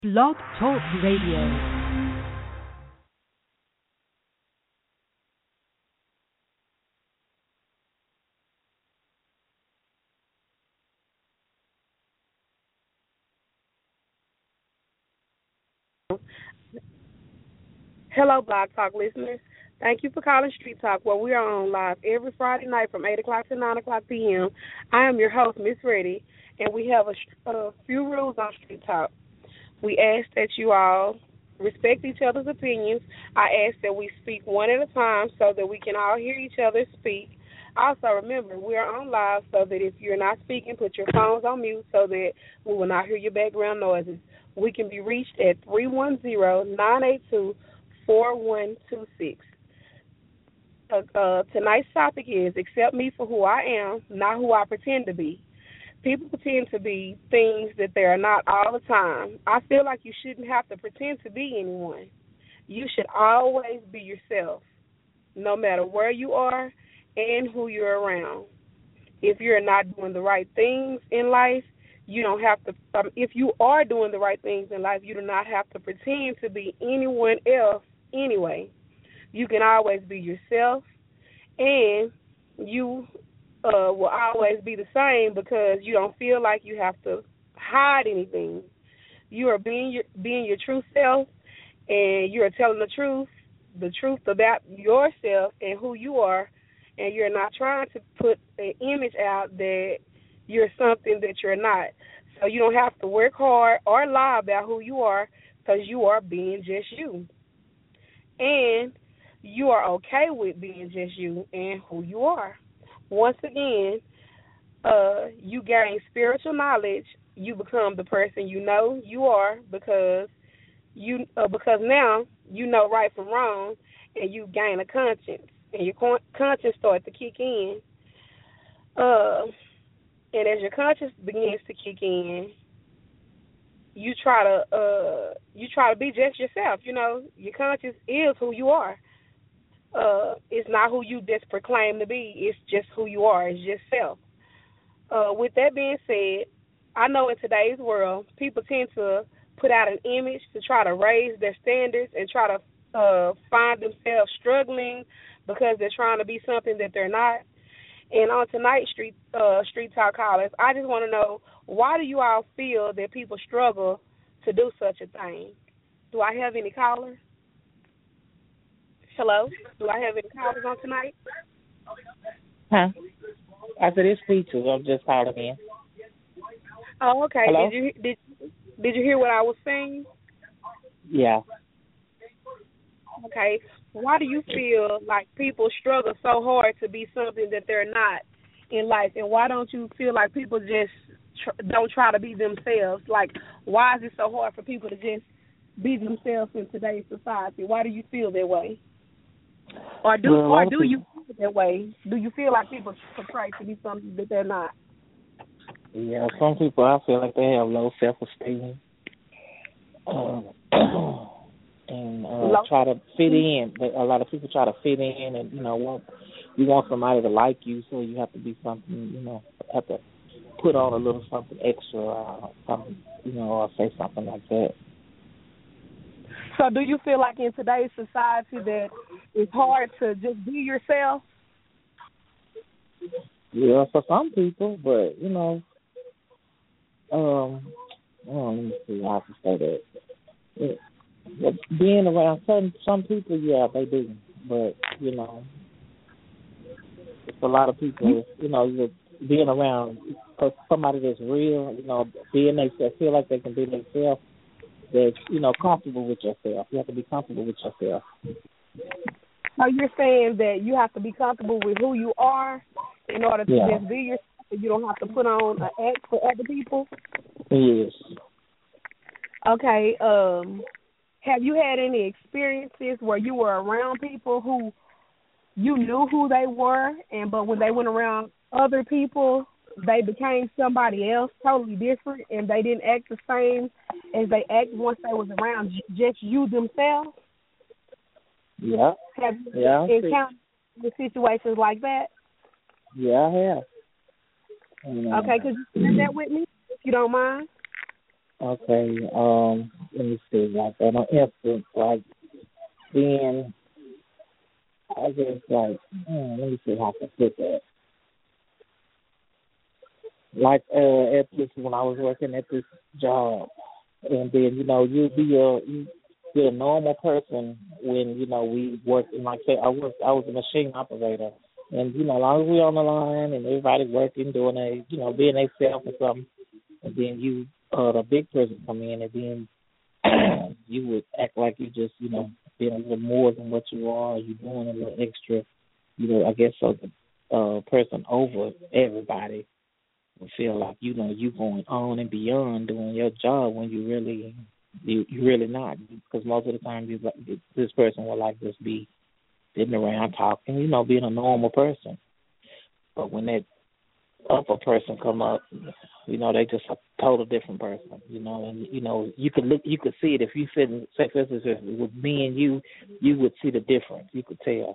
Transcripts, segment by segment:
Blog Talk Radio. Hello, Blog Talk listeners. Thank you for calling Street Talk, where we are on live every Friday night from 8 o'clock to 9 o'clock p.m. I am your host, Miss Reddy, and we have a few rules on Street Talk. We ask that you all respect each other's opinions. I ask that we speak one at a time so that we can all hear each other speak. Also, remember, we are on live, so that if you're not speaking, put your phones on mute so that we will not hear your background noises. We can be reached at 310-982-4126. Tonight's topic is accept me for who I am, not who I pretend to be. People pretend to be things that they are not all the time. I feel like you shouldn't have to pretend to be anyone. You should always be yourself, no matter where you are and who you're around. If you're not doing the right things in life, you don't have to. If you are doing the right things in life, you do not have to pretend to be anyone else anyway. You can always be yourself, and you will always be the same because you don't feel like you have to hide anything. You are being your true self, and you are telling the truth about yourself and who you are, and you're not trying to put an image out that you're something that you're not. So you don't have to work hard or lie about who you are because you are being just you. And you are okay with being just you and who you are. Once again, you gain spiritual knowledge. You become the person you know you are because now you know right from wrong, and you gain a conscience, and your conscience starts to kick in. And as your conscience begins to kick in, you try to be just yourself. You know, your conscience is who you are. It's not who you just proclaim to be. It's just who you are. It's just self. With that being said, I know in today's world, people tend to put out an image to try to raise their standards and try to find themselves struggling because they're trying to be something that they're not. And on tonight's Street Talk callers, I just want to know, why do you all feel that people struggle to do such a thing? Do I have any callers? Hello? Do I have any callers on tonight? Huh? I said it's features. I'm just calling in. Oh, okay. Hello? Did you hear what I was saying? Yeah. Okay. Why do you feel like people struggle so hard to be something that they're not in life? And why don't you feel like people just don't try to be themselves? Like, why is it so hard for people to just be themselves in today's society? Why do you feel that way? Or do you feel that way? Do you feel like people portray to be something that they're not? Yeah, some people, I feel like they have low self-esteem. And try to fit in. A lot of people try to fit in, and you want somebody to like you, so you have to be something. Have to put on a little something extra, something, or say something like that. So, do you feel like in today's society that it's hard to just be yourself? Yeah, for some people, but let me see how to say that. But being around some people, yeah, they do. But, it's a lot of people, being around somebody that's real, being themselves, feel like they can be themselves, that's, comfortable with yourself. You have to be comfortable with yourself. So you're saying that you have to be comfortable with who you are in order to just be yourself, and you don't have to put on an act for other people? Yes. Okay, have you had any experiences where you were around people who you knew who they were, but when they went around other people, they became somebody else, totally different, and they didn't act the same as they act once they was around just you themselves? Yeah. Have you encountered situations like that? Yeah, I have. Okay, could you share that with me, if you don't mind? Okay. Let me see. Like an instance, like being, I guess, like, let me see how I can put that. Like at this, when I was working at this job, and then you be a normal person when we work. And like I say, I was a machine operator, and as long as we on the line and everybody working, doing being themselves or something, and then the big person come in, and then you would act like you just being a little more than what you are. You doing a little extra, I guess, so the person over everybody feel like you going on and beyond doing your job when you really not, because most of the time this person will like just be sitting around talking, being a normal person. But when that upper person come up, they just a total different person, and you could see it if you sit in, say for instance, with me and you would see the difference. You could tell.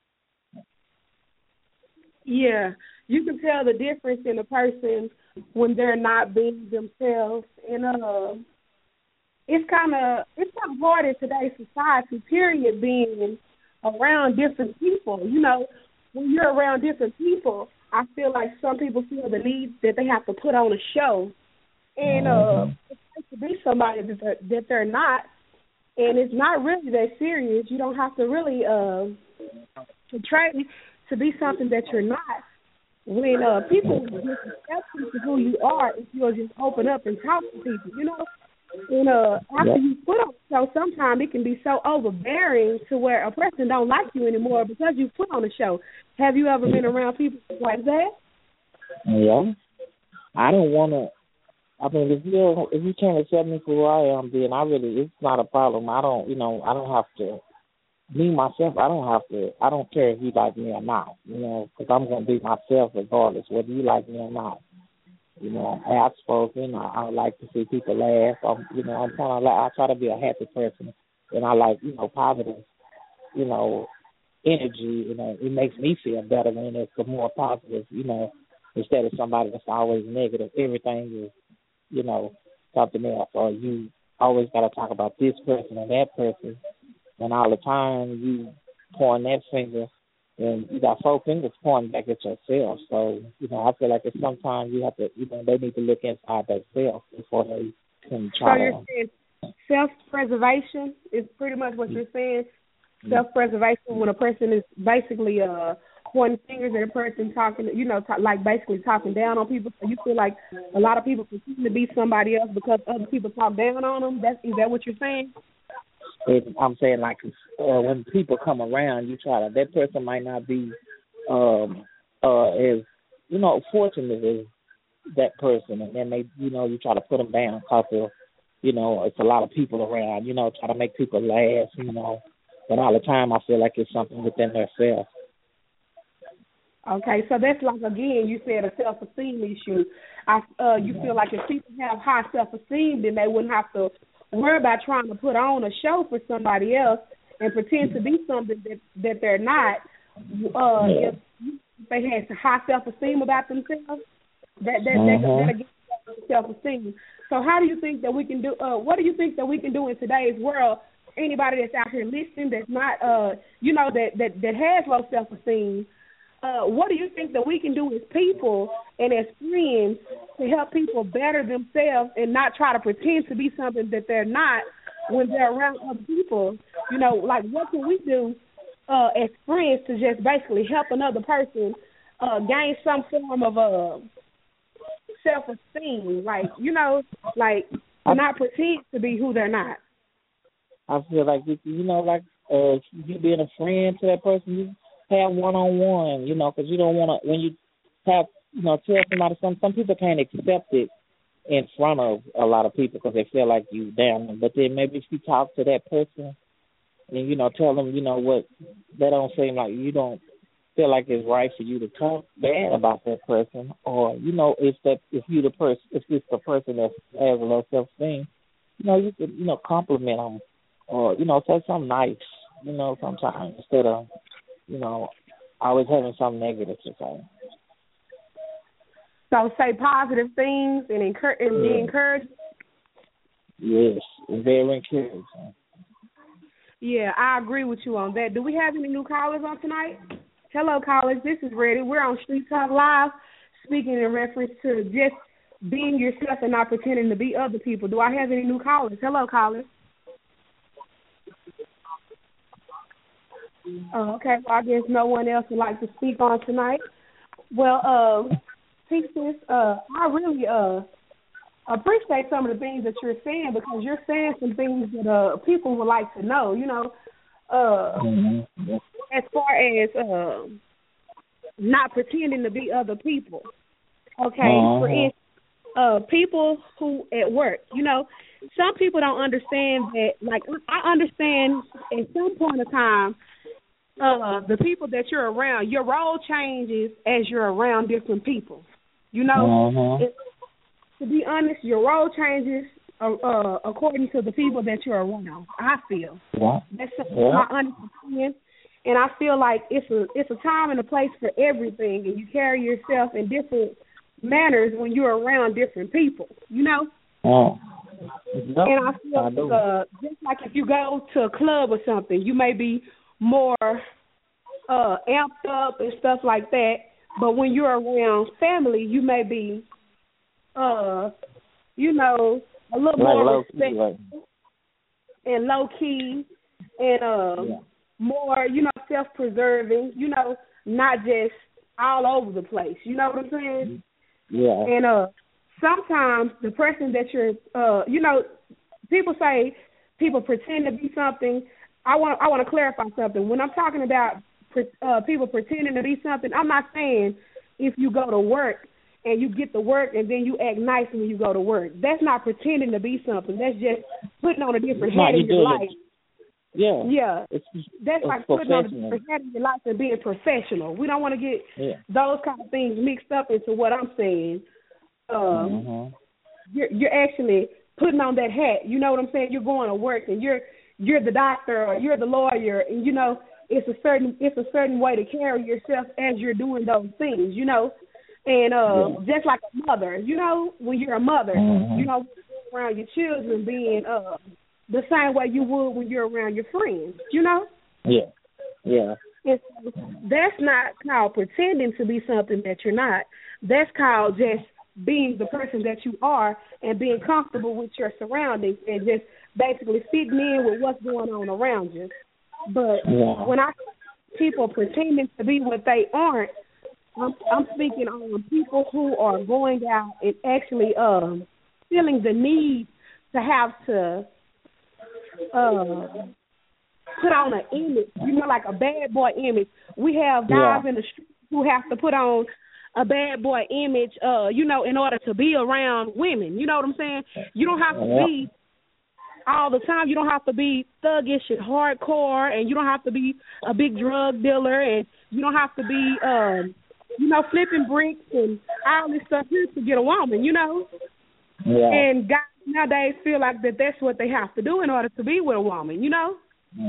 Yeah, you can tell the difference in a person when they're not being themselves. And it's kind of hard in today's society, period, being around different people. When you're around different people, I feel like some people feel the need that they have to put on a show, and it's nice to be somebody that they're not, and it's not really that serious. You don't have to really portray to be something that you're not. When people just accept you for who you are, if you'll just open up and talk to people, And after you put on a show, sometimes it can be so overbearing to where a person don't like you anymore because you put on a show. Have you ever been around people like that? Yeah. I don't want to. I mean, if you can't accept me for who I am, then it's not a problem. I don't have to. Me, myself, I don't care if you like me or not, because I'm going to be myself regardless, whether you like me or not. I'm outspoken. I like to see people laugh. I'm kind of I try to be a happy person, and I like, positive, energy. It makes me feel better when it's more positive, instead of somebody that's always negative. Everything is, something else, or you always got to talk about this person and that person. And all the time you point that finger, and you got four fingers pointing back at yourself. So, I feel like sometimes you have to, they need to look inside themselves before they can try to. So you're saying self-preservation is pretty much what you're saying? Self-preservation when a person is basically pointing fingers at a person talking, like basically talking down on people. So you feel like a lot of people continue to be somebody else because other people talk down on them? Is that what you're saying? I'm saying, like, when people come around, you try to, that person might not be as, fortunate as that person, and then they, you try to put them down because of, it's a lot of people around, try to make people laugh, but all the time I feel like it's something within themselves. Okay, so that's like, again, you said a self-esteem issue. You feel like if people have high self-esteem, then they wouldn't have to worry about trying to put on a show for somebody else and pretend to be something that they're not. If they had high self-esteem about themselves, that'll get self-esteem. So how do you think that we can do? What do you think that we can do in today's world? Anybody that's out here listening that's not, that has low self-esteem. What do you think that we can do as people and as friends to help people better themselves and not try to pretend to be something that they're not when they're around other people? Like what can we do as friends to just basically help another person gain some form of self-esteem? Like, not pretend to be who they're not. I feel like, you being a friend to that person, you have one-on-one, because you don't want to, when you have, tell somebody something, some people can't accept it in front of a lot of people because they feel like you down them. But then maybe if you talk to that person and, tell them, what, that don't seem like you don't feel like it's right for you to talk bad about that person, or, if it's the person that has a low self-esteem, you could, compliment them or, say something nice, sometimes instead of, always having something negative to say. So say positive things and be encouraged. Yes, very encouraging. Yeah, I agree with you on that. Do we have any new callers on tonight? Hello, callers. This is Reddy. We're on Street Talk Live, speaking in reference to just being yourself and not pretending to be other people. Do I have any new callers? Hello, callers. Oh, okay. Well, I guess no one else would like to speak on tonight. Well, Peaches, I really appreciate some of the things that you're saying, because you're saying some things that people would like to know, you know, as far as not pretending to be other people. Okay, for instance, people who at work, you know, some people don't understand that. Like, I understand at some point of time, the people that you're around, your role changes as you're around different people. You know, to be honest, your role changes according to the people that you're around. I feel that's my honest opinion, and I feel like it's a time and a place for everything, and you carry yourself in different manners when you're around different people. You know. And I feel just like if you go to a club or something, you may be more amped up and stuff like that. But when you're around family, you may be, you know, a little more respectful and low key and more, you know, self-preserving. You know, not just all over the place. You know what I'm saying? Yeah. And sometimes the person that you're, you know, people say people pretend to be something. I want to clarify something. When I'm talking about people pretending to be something, I'm not saying if you go to work and you get to work and then you act nice when you go to work. That's not pretending to be something. That's just putting on a different hat in your life. Yeah. That's like putting on a different hat in your life and being professional. We don't want to get those kind of things mixed up into what I'm saying. You're actually putting on that hat. You know what I'm saying? You're going to work and you're the doctor or you're the lawyer, and you know it's a certain way to carry yourself as you're doing those things. You know, and just like a mother, you know, when you're a mother, you know, around your children being the same way you would when you're around your friends. You know. Yeah. And so that's not called pretending to be something that you're not. That's called just being the person that you are and being comfortable with your surroundings and just basically fitting in with what's going on around you. But when I see people pretending to be what they aren't, I'm speaking on people who are going out and actually feeling the need to have to put on an image, you know, like a bad boy image. We have guys in the street who have to put on a bad boy image, you know, in order to be around women. You know what I'm saying? You don't have to be all the time. You don't have to be thuggish and hardcore, and you don't have to be a big drug dealer, and you don't have to be, you know, flipping bricks and all this stuff just to get a woman, you know? And guys nowadays feel like that's what they have to do in order to be with a woman, you know?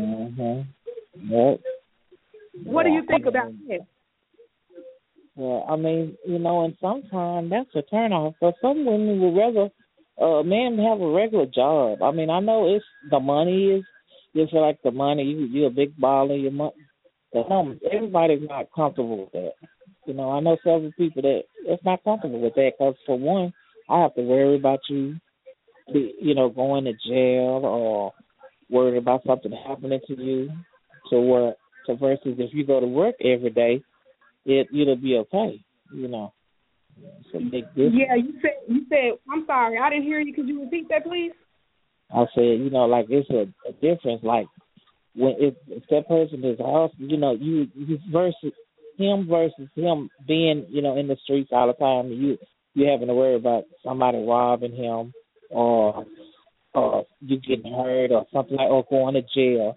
What do you think about that? Well, I mean, you know, and sometimes that's a turnoff. For some women would rather a man have a regular job. I mean, I know it's the money is, you feel like the money, you're a big baller, your money. Everybody's not comfortable with that. You know, I know several people that's not comfortable with that because, for one, I have to worry about you, you know, going to jail or worried about something happening to you. So versus if you go to work every day, it'll be okay, you know. It's a big difference. Yeah, you said. I'm sorry, I didn't hear you. Could you repeat that, please? I said, you know, like it's a difference. Like when if that person is also, you know, you versus him being, you know, in the streets all the time. You having to worry about somebody robbing him or you getting hurt or something like, or going to jail.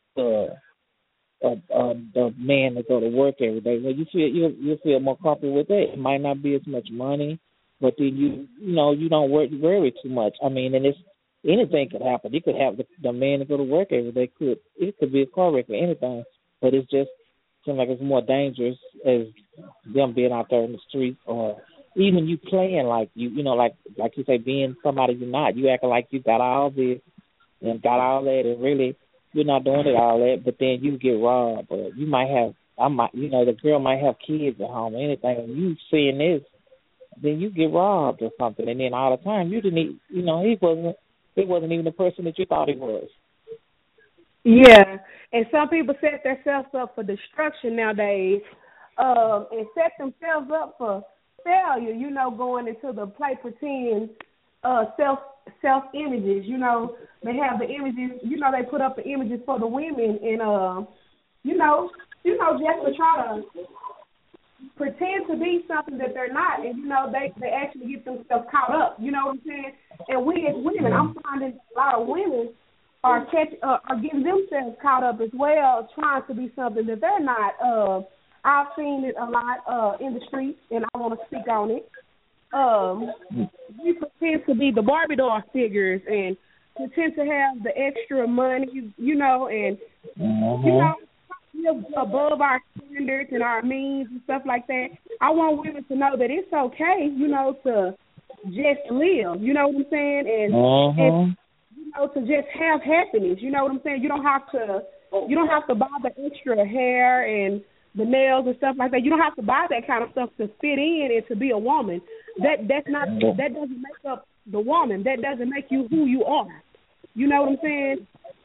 The man to go to work every day. Well, you feel more comfortable with that. It might not be as much money, but then you know you don't worry too much. I mean, and anything could happen. You could have the man to go to work every day. It could be a car wreck or anything, but it's just seems like it's more dangerous as them being out there in the street or even you playing like you know, like you say, being somebody you're not. You acting like you got all this and got all that, and really you're not doing it all that. But then you get robbed, or you might have, the girl might have kids at home or anything, and you seeing this, then you get robbed or something, and then all the time you didn't, he wasn't even the person that you thought he was. Yeah, and some people set themselves up for destruction nowadays, and set themselves up for failure. Going into the play pretend self images. They have the images. They put up the images for the women, and just to try to pretend to be something that they're not, and they actually get themselves caught up. You know what I'm saying? And we as women, I'm finding a lot of women are getting themselves caught up as well, trying to be something that they're not. I've seen it a lot in the streets, and I want to speak on it. You pretend to be the Barbie doll figures and pretend to have the extra money, and live above our standards and our means and stuff like that. I want women to know that it's okay, to just live. You know what I'm saying? And to just have happiness. You know what I'm saying? You don't have to buy the extra hair and the nails and stuff like that. You don't have to buy that kind of stuff to fit in and to be a woman. That doesn't make up the woman. That doesn't make you who you are. You know what I'm saying?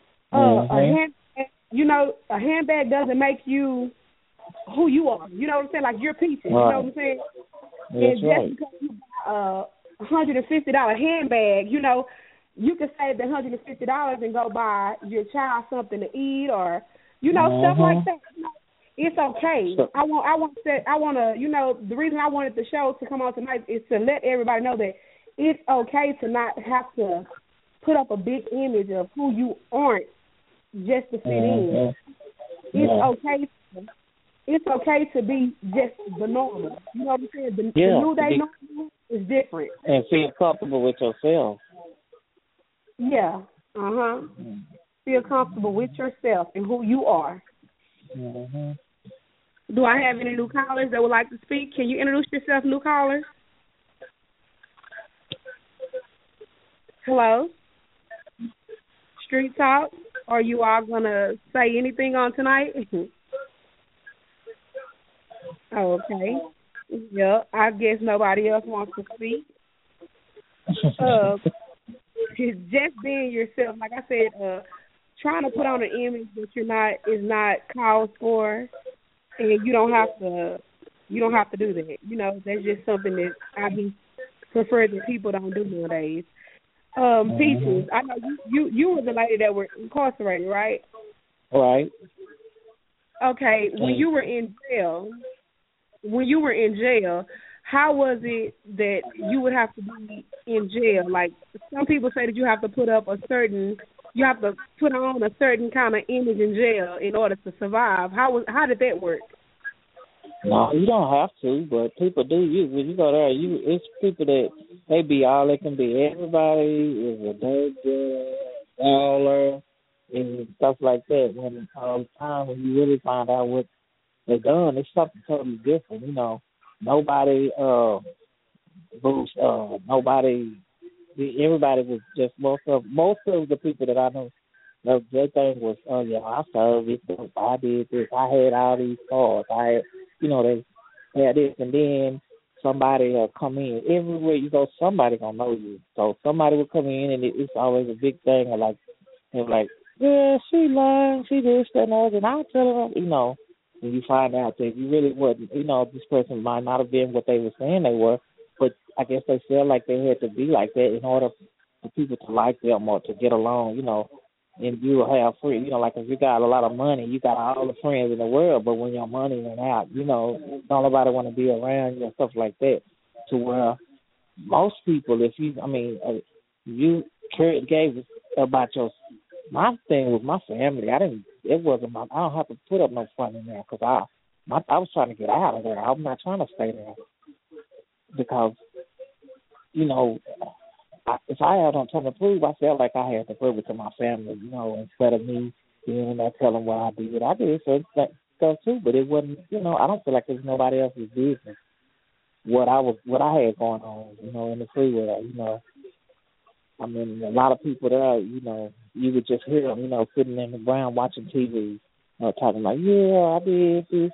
A handbag doesn't make you who you are. You know what I'm saying? Like you're peaches. You know what I'm saying? That's and right. Just because you buy $150 handbag, you can save the $150 and go buy your child something to eat, or stuff like that. It's okay. I want to. The reason I wanted the show to come on tonight is to let everybody know that it's okay to not have to put up a big image of who you aren't just to fit in. It's okay. It's okay to be just the normal. You know what I'm saying? The new day normal is different. And feel comfortable with yourself. Yeah. Feel comfortable with yourself and who you are. Do I have any new callers that would like to speak? Can you introduce yourself, new callers? Hello? Street Talk? Are you all going to say anything on tonight? Oh, okay. Yeah, I guess nobody else wants to speak. Just being yourself, like I said, trying to put on an image that you're not is not called for, and you don't have to do that. That's just something that I prefer that people don't do nowadays. Peaches, I know you were the lady that were incarcerated, right? Right. Okay, when you were in jail, how was it that you would have to be in jail? Like, some people say that you have to put on a certain kind of image in jail in order to survive. How did that work? No, you don't have to, but people do. When you go there, it's people that they be all they can be. Everybody is a dirty baller and stuff like that. When time when you really find out what they're done, it's something totally different. Nobody everybody was just most of the people that I know. Their thing was, I served this, I did this, I had all these cars, they had this, and then somebody come in. Everywhere you go, somebody gonna know you. So somebody will come in, and it's always a big thing. They're like, yeah, she lying, she this, that, and other, and I tell her, when you find out that you really wasn't, this person might not have been what they were saying they were, but I guess they felt like they had to be like that in order for people to like them or to get along, and you will have free, like if you got a lot of money, you got all the friends in the world, but when your money went out, don't nobody want to be around you and stuff like that. To where most people, you gave about my thing was my family. I don't have to put up no front in there because I was trying to get out of there. I'm not trying to stay there because, if I had on something to prove, I felt like I had to prove it to my family, instead of me being there telling what I did. I did certain stuff too, but it wasn't, I don't feel like it was nobody else's business. what I had going on, in the freeway. I mean, a lot of people there, you would just hear them, sitting in the ground watching TV, talking like, yeah, I did this,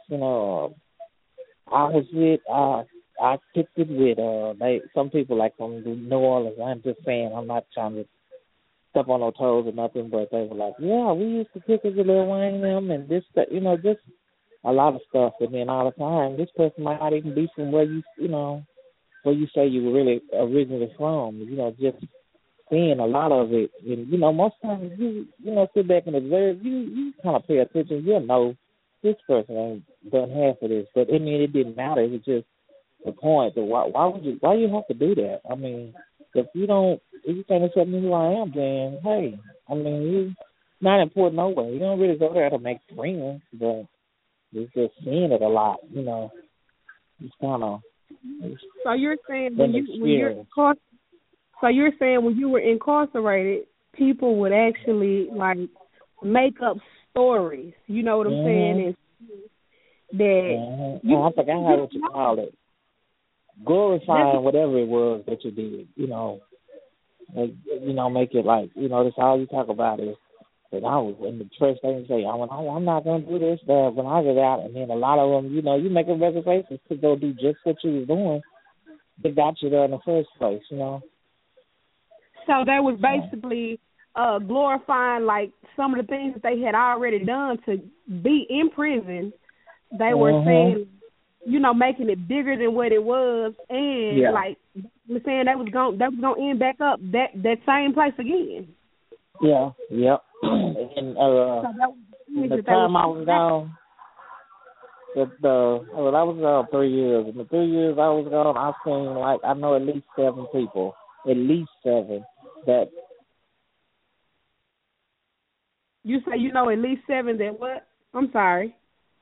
I was with, I kicked it with, some people like from New Orleans. I'm just saying, I'm not trying to step on no toes or nothing, but they were like, yeah, we used to kick it with Lil Wayne and them and this, that, just a lot of stuff. And then all the time, this person might not even be from where where you say you were really originally from, just seeing a lot of it. And, most times you sit back and observe, you kind of pay attention. You'll know this person ain't done half of this. But, I mean, it didn't matter. It was just the point that why you have to do that? I mean, if you can't accept me who I am, then, hey, I mean, you not important no way. You don't really go there to make friends, but it's just seeing it a lot, It's kind of. So you're saying when you were incarcerated, people would actually like make up stories. You know what I'm saying? And that I forgot what you call it. Glorifying whatever it was that you did. Make it like that's all you talk about is that I was in the first thing you say. I'm not gonna do this. But when I get out, and then a lot of them, you make a reservation to go do just what you was doing. They got you there in the first place, So they was basically glorifying like some of the things that they had already done to be in prison. They were saying, making it bigger than what it was, and like saying that was gonna end back up that same place again. Yeah, yep. And the time I was gone, I was gone 3 years. In the 3 years I was gone, I seen I know at least 7 people, that. You say at least 7 that what? I'm sorry.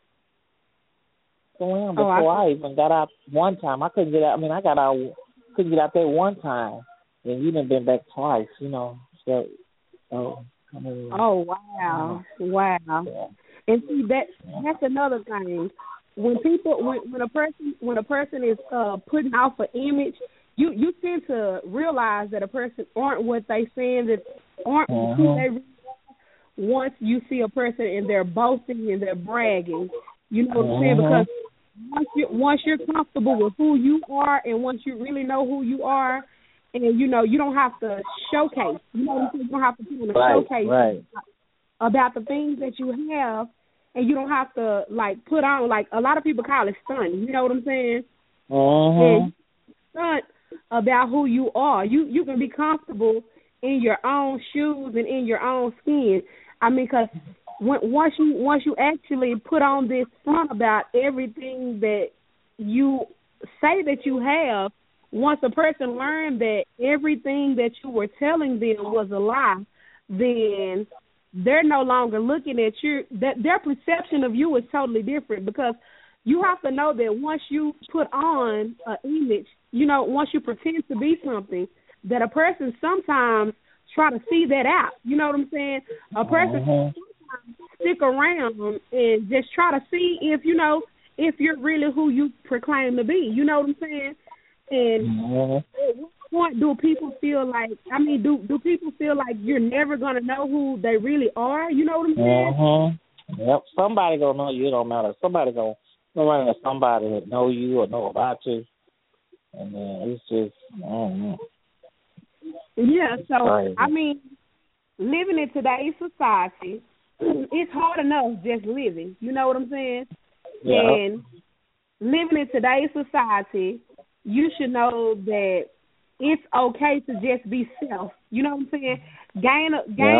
Before I even got out one time, I couldn't get out. I mean, I got out, couldn't get out there one time, and you done been back twice. So. I mean, oh wow. Yeah. And see that's another thing. When a person is putting off an image, you tend to realize that a person aren't what they saying, that aren't who they really are. Once you see a person and they're boasting and they're bragging, you know what I'm saying? Because once you're comfortable with who you are, and once you really know who you are, and you don't have to showcase. You know what I'm saying? You don't have to put on a showcase about the things that you have, and you don't have to put on a lot of people call it stunting. You know what I'm saying? And stunt about who you are. You can be comfortable in your own shoes and in your own skin. I mean, because once you actually put on this front about everything that you say that you have. Once a person learned that everything that you were telling them was a lie, then they're no longer looking at you. That their perception of you is totally different, because you have to know that once you put on an image, once you pretend to be something, that a person sometimes try to see that out. You know what I'm saying? A person sometimes stick around and just try to see if you're really who you proclaim to be. You know what I'm saying? And at what point do people feel like, do people feel like you're never going to know who they really are? You know what I'm saying? Yep. Somebody going to know you. It don't matter. Somebody going to run into somebody that know you or know about you. And then it's just, Yeah, so, crazy. Living in today's society, it's hard enough just living. You know what I'm saying? Yeah. And living in today's society, you should know that it's okay to just be self. You know what I'm saying? Gain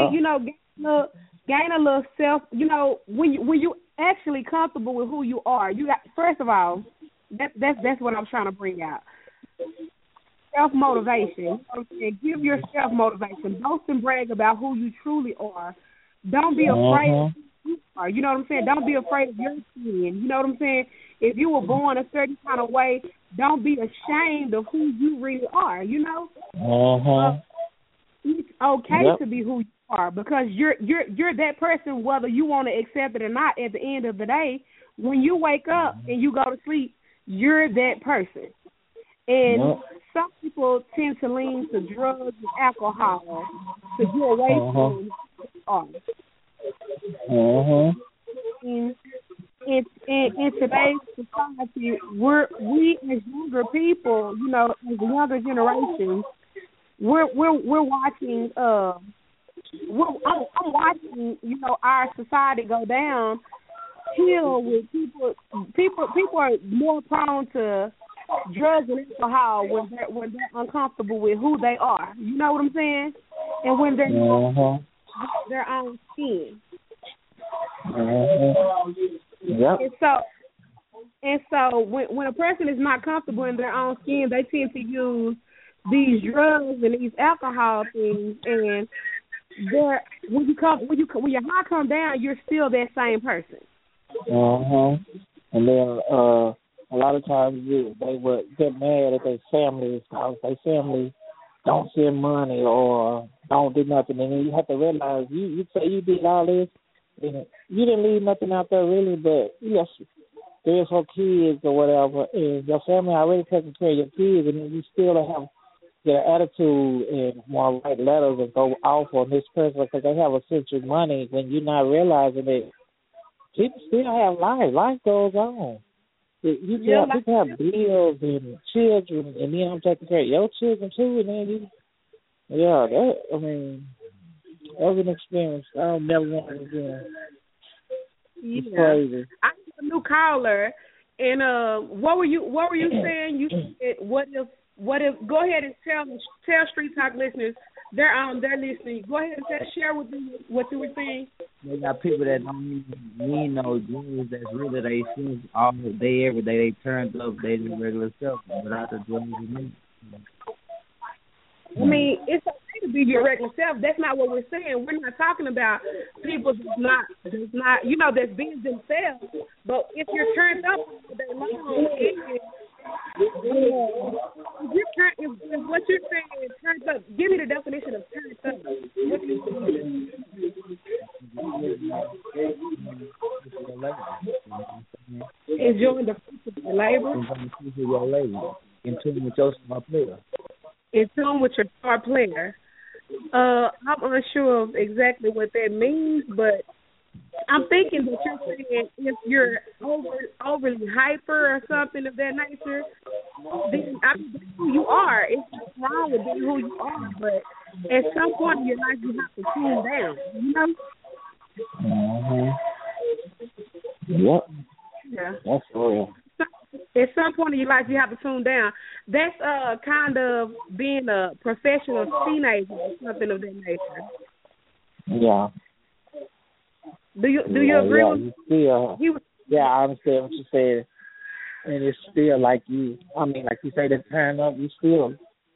a little self. When you actually comfortable with who you are, you got, first of all, that's what I'm trying to bring out. Self-motivation. Give yourself motivation. Boast and brag about who you truly are. Don't be afraid of who you are. You know what I'm saying? Don't be afraid of your skin. You know what I'm saying? If you were born a certain kind of way, don't be ashamed of who you really are, It's okay to be who you are, because you're that person, whether you want to accept it or not. At the end of the day, when you wake up and you go to sleep, you're that person. And some people tend to lean to drugs and alcohol to get away from art. In today's society, we as younger people, you know, as the younger generation, we're watching. I'm watching, you know, our society go down hill with people. People are more prone to drugs and alcohol when they're uncomfortable with who they are. You know what I'm saying? And when they're their own skin. Yep. And so when a person is not comfortable in their own skin, they tend to use these drugs and these alcohol things. And when your high come down, you're still that same person. And then a lot of times they would get mad at their families because their family don't send money or don't do nothing. And then you have to realize you say you did all this, and you didn't leave nothing out there really, but yes, there's your kids or whatever, and your family already taking care of your kids, and then you still have their attitude and want to write letters and go off on this person because they have a sense of money when you're not realizing that people still have life. Life goes on. People have bills and children, and then I'm taking care of your children too, and then that was an experience I'll never want to again. It's crazy. I have a new caller, and what were you saying? You said what if? Go ahead and tell Street Talk listeners they're listening. Go ahead and share with them what you were saying. They got people that don't need no drugs. That's really they see all day, every day. They turned up, they do regular stuff without the drugs and me. I mean, it's okay to be your regular self. That's not what we're saying. We're not talking about people that's not that's being themselves. But if you're turned up all day long, if what you're saying is turned up, give me the definition of turned up. What you saying? Enjoying the fruits of your labor. In tune with your star player. In tune with your star player. I'm unsure of exactly what that means, but I'm thinking that you're saying if you're overly hyper or something of that nature, then that's who you are. It's not wrong with being who you are, but at some point in your life you have to tune down, you know? Yep. Yeah. That's real. At some point in your life you have to tune down. That's kind of being a professional teenager or something of that nature. Yeah. Do you agree with me? I understand what you said. And it's still like you say that turn up, you still,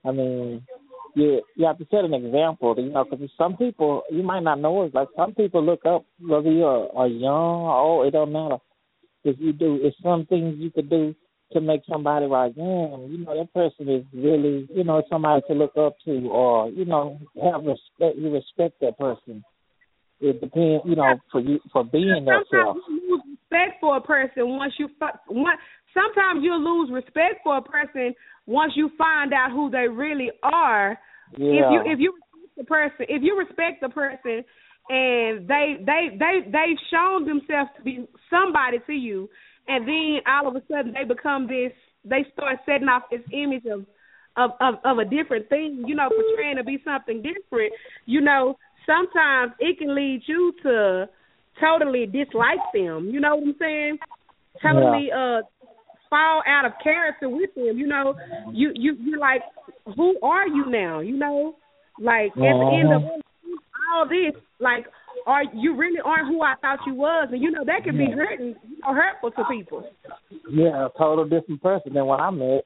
you have to set an example, because some people, you might not know it, like some people look up, whether you are young or old, it don't matter. If you do, it's some things you could do to make somebody like, that person is really, somebody to look up to, or, have respect, you respect that person. It depends, for being that self. Sometimes you lose respect for a person sometimes you lose respect for a person once you find out who they really are. Yeah. If you respect the person, and they've shown themselves to be somebody to you, and then all of a sudden they become this. They start setting off this image of a different thing, portraying to be something different. Sometimes it can lead you to totally dislike them. You know what I'm saying? Totally fall out of character with them. You're like, who are you now? Like at the end of all this, like, you really aren't who I thought you was, and that can be hurtful to people. Yeah, a total different person than what I met.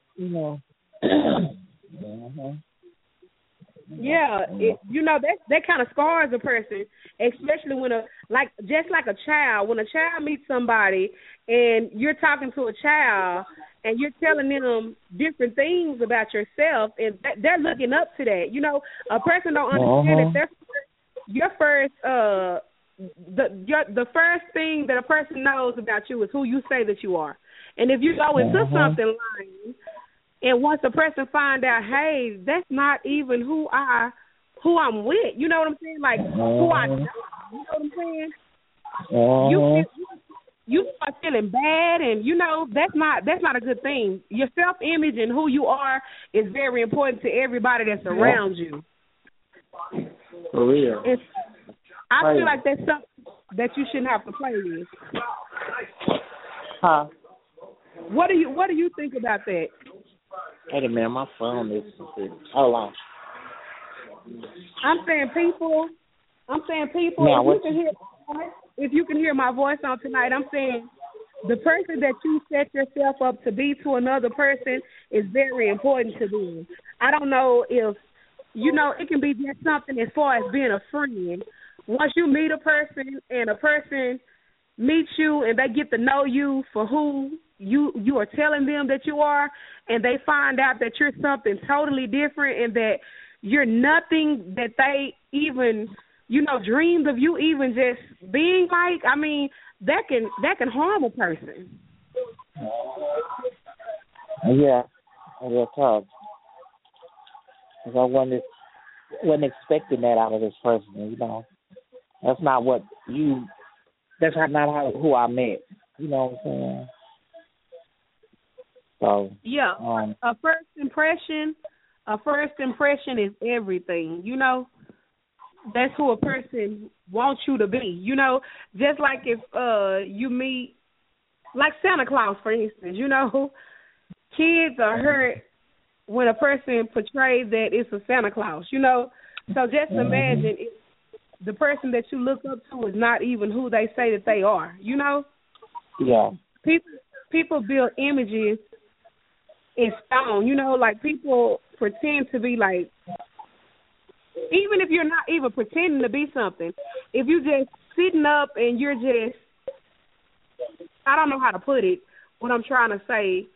Yeah, that kind of scars a person, especially when just like a child. When a child meets somebody and you're talking to a child and you're telling them different things about yourself, and they're looking up to that. A person don't understand that your first the first thing that a person knows about you is who you say that you are. And if you go into something lying, And once a person find out, hey, that's not even who I'm with. You know what I'm saying? Like who I know. You know what I'm saying? You start feeling bad, and that's not a good thing. Your self-image and who you are is very important to everybody that's around you. For real. I feel like that's something that you shouldn't have to play with. Huh? What do you think about that? Wait a minute, my phone is. Hold on. I'm saying people. Now, if you can hear my voice on tonight, I'm saying the person that you set yourself up to be to another person is very important to them. I don't know if, it can be just something as far as being a friend. Once you meet a person and a person meets you and they get to know you for who you are telling them that you are, and they find out that you're something totally different and that you're nothing that they even dreamed of you even just being like, I mean, that can harm a person. Yeah, real talk. Because I wasn't expecting that out of this person, That's not who I met. You know what I'm saying? So yeah, a first impression is everything. That's who a person wants you to be. Just like if you meet, like Santa Claus, for instance. Kids are hurt when a person portrays that it's a Santa Claus. So just imagine if the person that you look up to is not even who they say that they are. Yeah. People build images in stone. Like people pretend to be like. Even if you're not even pretending to be something, if you're just sitting up and you're just, I don't know how to put it, what I'm trying to say,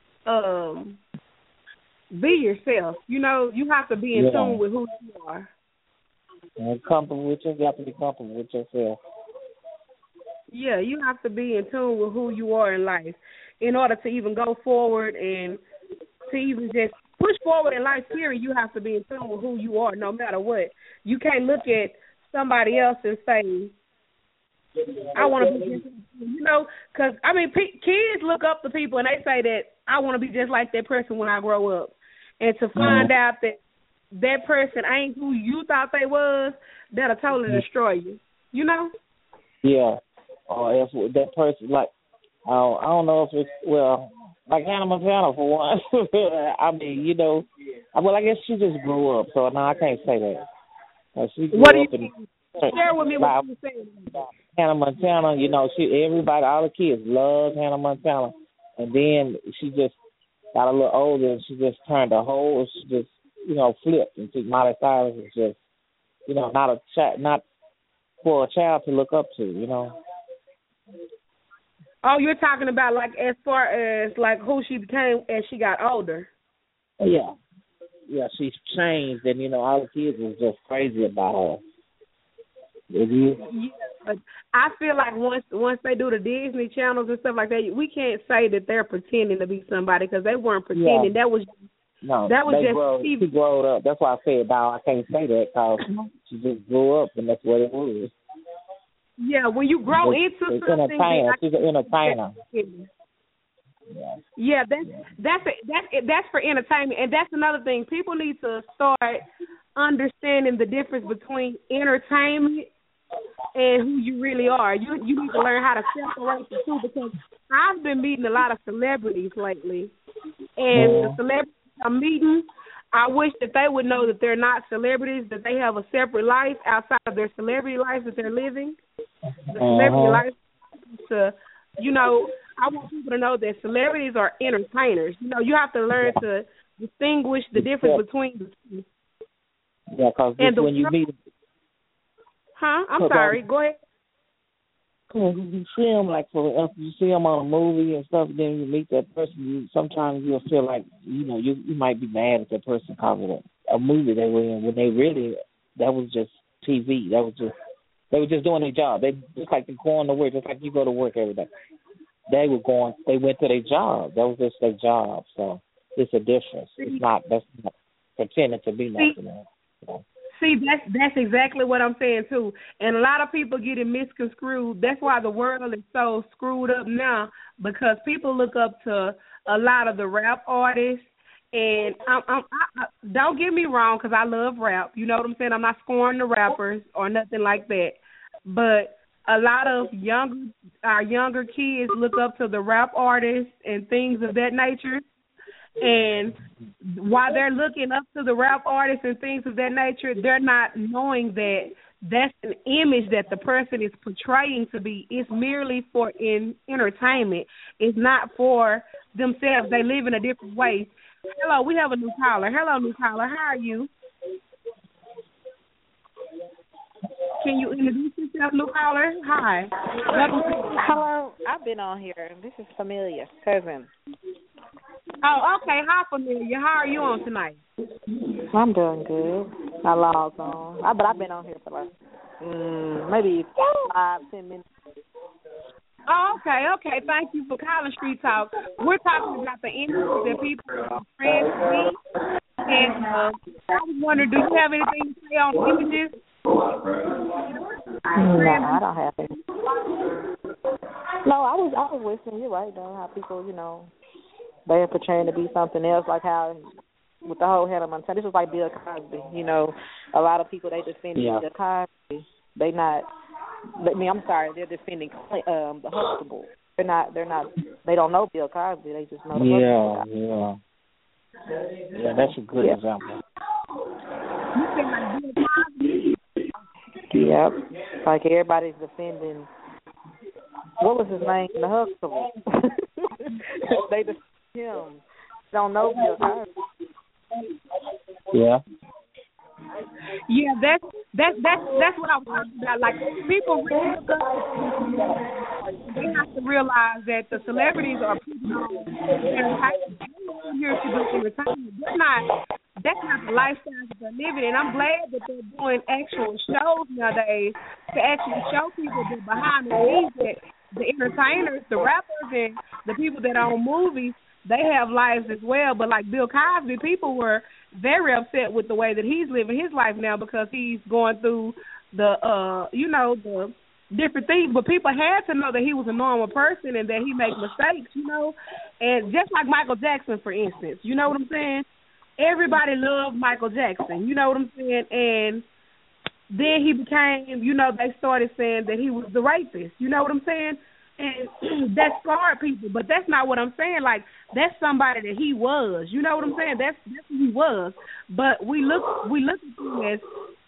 be yourself. You have to be in tune with who you are. And comfortable with yourself. You have to be comfortable with yourself. Yeah, you have to be in tune with who you are in life in order to even go forward and to even just push forward in life, period. You have to be in tune with who you are no matter what. You can't look at somebody else and say, I want to be just, because, I mean, kids look up to people and they say that I want to be just like that person when I grow up. And to find out that that person ain't who you thought they was, that'll totally destroy you. Yeah. Or if that person, like, I don't know if it's, like Hannah Montana, for one. I mean, I guess she just grew up, so no, I can't say that. She grew up and share with me what you're saying. Hannah Montana, everybody, all the kids love Hannah Montana. And then she just got a little older and she just turned she just, flipped and took Miley Cyrus is just, not for a child to look up to, Oh, you're talking about like as far as like who she became as she got older. Yeah. Yeah, she's changed and, all the kids was just crazy about her. Yeah, but I feel like once they do the Disney channels and stuff like that, we can't say that they're pretending to be somebody because they weren't pretending. Yeah. That was just she grew up. That's why I said, I can't say that because she just grew up and that's what it was. Yeah, when you grow into something, she's an entertainer. Yeah, that's for entertainment, and that's another thing. People need to start understanding the difference between entertainment and who you really are. You need to learn how to separate the two because I've been meeting a lot of celebrities lately, and the celebrities I'm meeting, I wish that they would know that they're not celebrities, that they have a separate life outside of their celebrity life that they're living. The celebrity life to, I want people to know that celebrities are entertainers. You have to learn to distinguish the difference between the two. Yeah, because when you meet them. I'm sorry. Go ahead. You see them, like, you see them on a movie and stuff, then you meet that person, sometimes you'll feel like, you might be mad at that person because of a movie they were in, when that was just TV. They were just doing their job. They just like they're going to work, just like you go to work every day. They went to their job. That was just their job. So it's a difference. It's not that's not pretending to be nothing else. You know? See, that's exactly what I'm saying too. And a lot of people get it misconstrued. That's why the world is so screwed up now, because people look up to a lot of the rap artists. And I don't get me wrong, because I love rap. You know what I'm saying? I'm not scorning the rappers or nothing like that. But a lot of our younger kids look up to the rap artists and things of that nature. And while they're looking up to the rap artists and things of that nature, they're not knowing that that's an image that the person is portraying to be. It's merely for entertainment. It's not for themselves. They live in a different way. Hello, we have a new caller. Hello, new caller. How are you? Can you introduce yourself, new caller? Hi. Hello. I've been on here. This is Familia, cousin. Oh, okay. Hi, Familia. How are you on tonight? I'm doing good. I logged on. But I've been on here for like maybe 5-10 minutes. Oh, okay. Thank you for calling Street Talk. We're talking about the images that people are friends with. And I was wondering, do you have anything to say on images? No, I don't have any. No, I was listening. You're right, though, how people, they're portraying to be something else, like how with the whole Hannah Montana. This was like Bill Cosby. A lot of people, they defend Bill Cosby. They're defending the Huxtable. They don't know Bill Cosby. They just know the Huxtable. Yeah, that's a good example. Yep. Like everybody's defending, what was his name? The Huxtable. They defend him. Don't know Bill Cosby. Yeah. Yeah, that's what I was talking about. Like, people really look up to people. They have to realize that the celebrities are putting on here to do entertainment. That's not the lifestyle that they're living, and I'm glad that they're doing actual shows nowadays to actually show people that behind the scenes, that the entertainers, the rappers, and the people that own movies, they have lives as well. But like Bill Cosby, people were very upset with the way that he's living his life now, because he's going through the the different things. But people had to know that he was a normal person and that he made mistakes, And just like Michael Jackson, for instance, you know what I'm saying? Everybody loved Michael Jackson, you know what I'm saying? And then he became, they started saying that he was the rapist, you know what I'm saying? And that scarred people, but that's not what I'm saying. Like, that's somebody that he was. You know what I'm saying? That's who he was. But we look at him as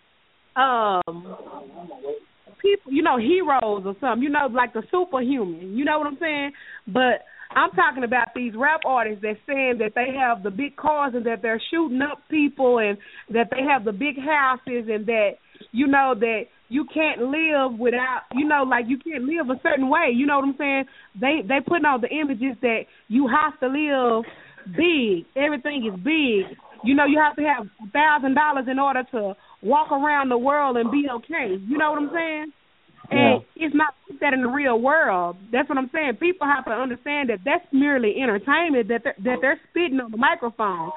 people, heroes or something. Like the superhuman. You know what I'm saying? But I'm talking about these rap artists that saying that they have the big cars and that they're shooting up people and that they have the big houses and that that you can't live without, like you can't live a certain way. You know what I'm saying? They putting out the images that you have to live big. Everything is big. You have to have $1,000 in order to walk around the world and be okay. You know what I'm saying? And it's not like that in the real world. That's what I'm saying. People have to understand that that's merely entertainment, that they're spitting on the microphone.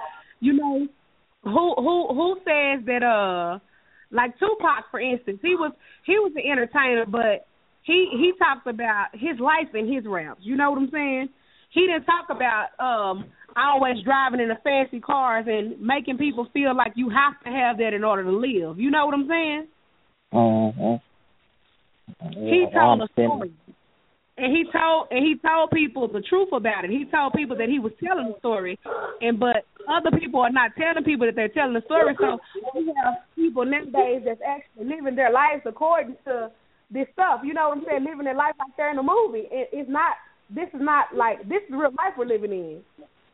Who says that like Tupac, for instance, he was an entertainer, but he talks about his life in his raps. You know what I'm saying? He didn't talk about always driving in the fancy cars and making people feel like you have to have that in order to live. You know what I'm saying? Yeah, he told a story. And he told people the truth about it. He told people that he was telling the story, but other people are not telling people that they're telling the story. So we have people nowadays that's actually living their lives according to this stuff. You know what I'm saying? Living their life like they're in a movie. This is real life we're living in.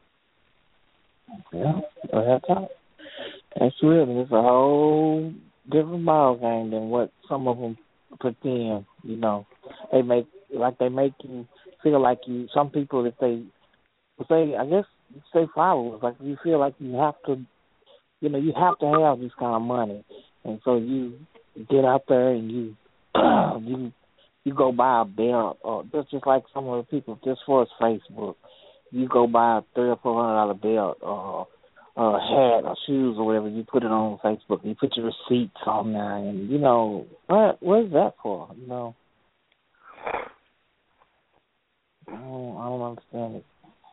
Yeah, that's real. It's a whole different ball game than what some of them pretend. They make you feel like you. Some people, if they say, I guess, say followers, like you feel like you have to, you have to have this kind of money, and so you get out there and you you go buy a belt, or just like some of the people just for his Facebook, you go buy a $300 or $400 belt or a hat or shoes or whatever, you put it on Facebook, you put your receipts on there, and what is that for? I don't understand it.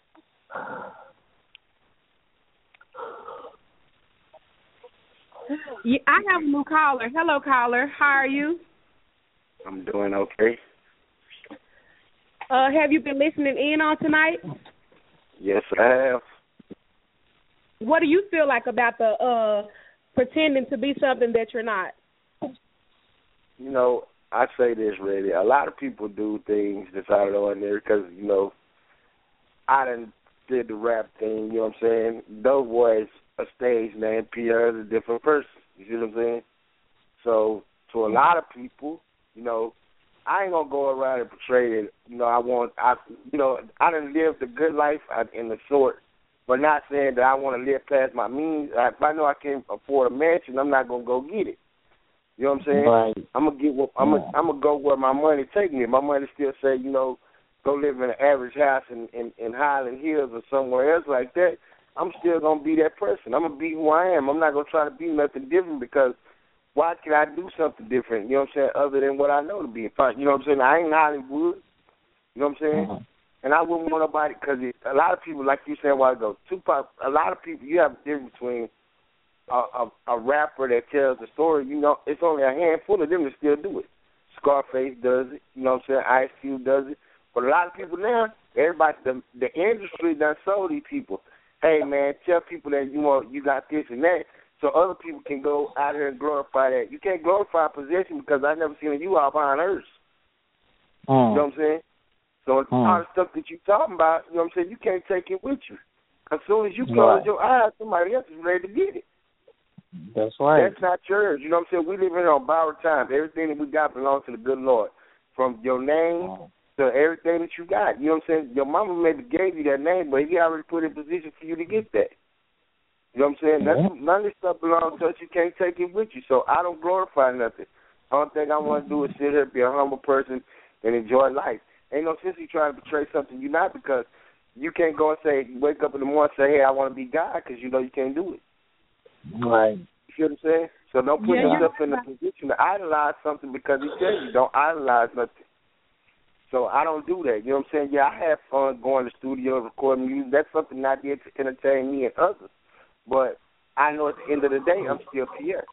Yeah, I have a new caller. Hello, caller. How are you? I'm doing okay. Have you been listening in on tonight? Yes, I have. What do you feel like about the pretending to be something that you're not? I say this, really. A lot of people do things that's out of the ordinary because, I done did the rap thing, you know what I'm saying? Those boys a stage name, Pierre is a different person. You see what I'm saying? So, to a lot of people, I ain't gonna go around and portray it. I done lived a good life in the short, but not saying that I want to live past my means. If I know I can't afford a mansion, I'm not gonna go get it. You know what I'm saying? Right. I'm gonna go where my money take me. My money still say, go live in an average house in Highland Hills or somewhere else like that. I'm still gonna be that person. I'm gonna be who I am. I'm not gonna try to be nothing different because why can I do something different? You know what I'm saying? Other than what I know to be. You know what I'm saying? I ain't Hollywood. You know what I'm saying? Mm-hmm. And I wouldn't want nobody because a lot of people, like you said a while ago, Tupac. A lot of people, you have a difference between a rapper that tells the story. It's only a handful of them that still do it. Scarface does it. You know what I'm saying? Ice Cube does it. But a lot of people now, everybody, the industry done sold these people. Hey man, tell people that you got this and that, so other people can go out here and glorify that. You can't glorify a possession because I never seen a U-Haul behind hers. You know what I'm saying? So all the stuff that you talking about, you know what I'm saying, you can't take it with you. As soon as you close your eyes, somebody else is ready to get it. That's right. That's not yours. You know what I'm saying? We live in on borrowed time. Everything that we got belongs to the good Lord. From your name to everything that you got. You know what I'm saying? Your mama maybe gave you that name, but he already put in position for you to get that. You know what I'm saying? None of this stuff belongs to us. You can't take it with you. So I don't glorify nothing. The only thing I want to do is sit here, be a humble person, and enjoy life. Ain't no sense you trying to betray something you're not because you can't go and say, wake up in the morning and say, hey, I want to be God because you can't do it. Right. You see what I'm saying? So don't put yourself in a position to idolize something because he says you don't idolize nothing. So I don't do that. You know what I'm saying? Yeah, I have fun going to the studio and recording music. That's something I did to entertain me and others. But I know at the end of the day, I'm still Pierre.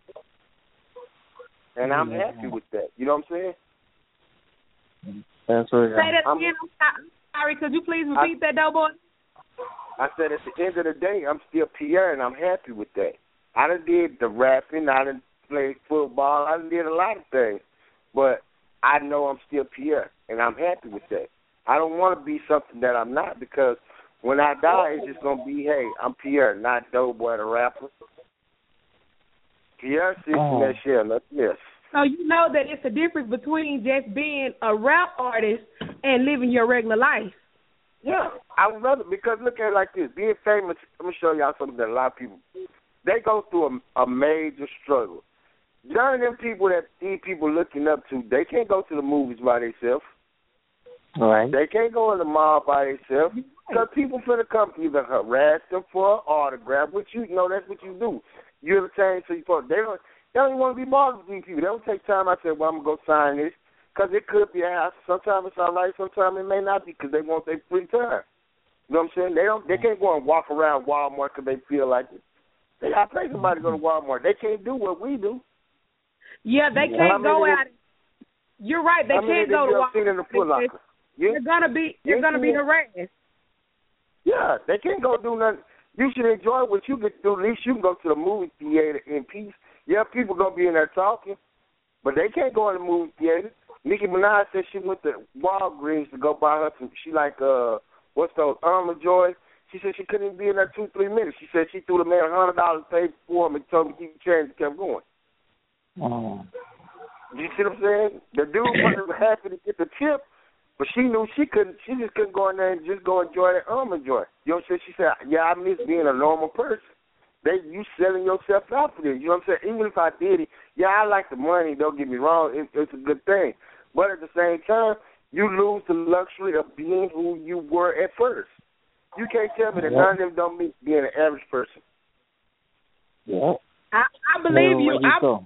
And I'm happy with that. You know what I'm saying? That's right. Say that again. I'm sorry. Could you please repeat that, Doughboy? I said at the end of the day, I'm still Pierre, and I'm happy with that. I done did the rapping. I done played football. I done did a lot of things. But I know I'm still Pierre, and I'm happy with that. I don't want to be something that I'm not because when I die, it's just going to be, hey, I'm Pierre, not Doughboy the rapper. Pierre sits in that shell, nothing else. So you know that it's a difference between just being a rap artist and living your regular life. Yeah, I would rather, because look at it like this. Being famous, I'm going to show y'all something that a lot of people, they go through a major struggle. None of them people that these people looking up to, they can't go to the movies by themselves. Right. They can't go in the mall by themselves because people finna come either harass them for an autograph, which that's what you do. You entertain, so they don't even want to be bothered with these people. They don't take time. I say, well, I'm going to go sign this because it could be a house. Sometimes it's all right. Sometimes it may not be because they want their free time. You know what I'm saying? They can't go and walk around Walmart because they feel like it. They got to pay somebody to go to Walmart. They can't do what we do. Yeah, they can't go out. You're right. They can't go to Walmart. You're gonna be harassed. Yeah, they can't go do nothing. You should enjoy what you get to do. At least you can go to the movie theater in peace. Yeah, people gonna be in there talking, but they can't go in the movie theater. Nicki Minaj said she went to Walgreens to go buy her some. She like what's those Almond Joys? She said she couldn't even be in there 2-3 minutes. She said she threw the man $100, paid for him, and told him to keep the change and kept going. You see what I'm saying? The dude wasn't happy to get the tip, but she knew she just couldn't go in there and just go enjoy that Almond Joy. You know what I'm saying? She said, yeah, I miss being a normal person. You selling yourself out for this. You know what I'm saying? Even if I did it, yeah, I like the money, don't get me wrong. It's a good thing. But at the same time, you lose the luxury of being who you were at first. You can't tell me that none of them don't mean being an average person. Yeah. I believe you.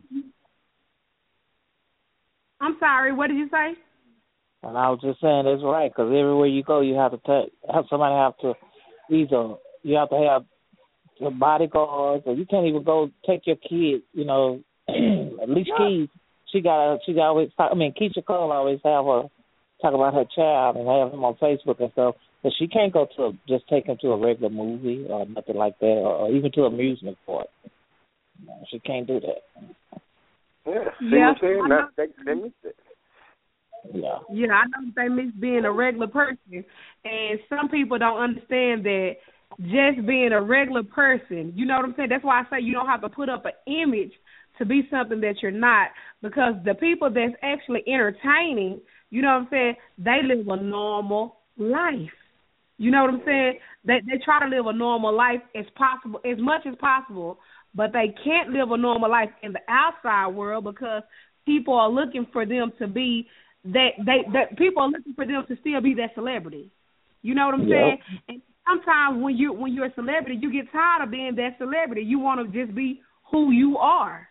I'm sorry. What did you say? And I was just saying that's right, because everywhere you go, you have to have somebody either you have to have the bodyguards, or you can't even go take your kid. You know, Alicia Keys. She always talk. I mean, Keisha Cole always have her talk about her child and have him on Facebook and stuff. But she can't go just take him to a regular movie or nothing like that, or even to an amusement park. No, she can't do that. Yeah, see what I'm saying? They miss it. Yeah, I know they miss being a regular person, and some people don't understand that just being a regular person, you know what I'm saying? That's why I say you don't have to put up an image to be something that you're not, because the people that's actually entertaining, you know what I'm saying, they live a normal life. You know what I'm saying? They try to live a normal life as much as possible, but they can't live a normal life in the outside world because people are looking for them to be that people are looking for them to still be that celebrity. You know what I'm saying? And sometimes when you're a celebrity, you get tired of being that celebrity. You want to just be who you are.